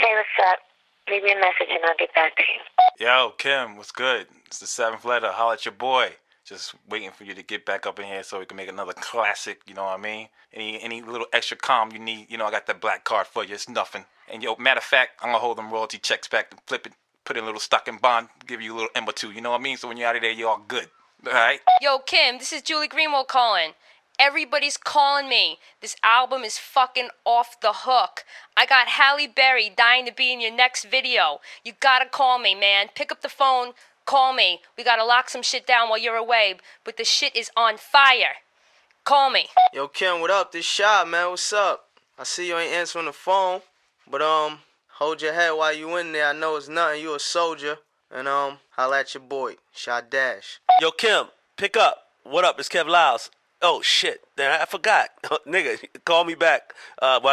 Hey, what's up? Leave me a message and I'll get back to you. Yo, Kim, what's good? It's the 7th letter. Holla at your boy. Just waiting for you to get back up in here so we can make another classic, you know what I mean? Any little extra calm you need, I got that black card for you. It's nothing. And yo, matter of fact, I'm gonna hold them royalty checks back and flip it, put in a little stock and bond, give you a little M or two, you know what I mean? So when you're out of there, you're all good. Alright? Yo, Kim, this is Julie Greenwald calling. Everybody's calling me. This album is fucking off the hook. I got Halle Berry dying to be in your next video. You gotta call me, man. Pick up the phone, call me. We gotta lock some shit down while you're away, but the shit is on fire. Call me. Yo, Kim, what up? This Shot, man. What's up? I see you ain't answering the phone, but hold your head while you in there. I know it's nothing. You a soldier. And holla at your boy, Shot Dash. Yo, Kim, pick up. What up? It's Kev Lyles. Oh, shit. I forgot. Nigga, call me back.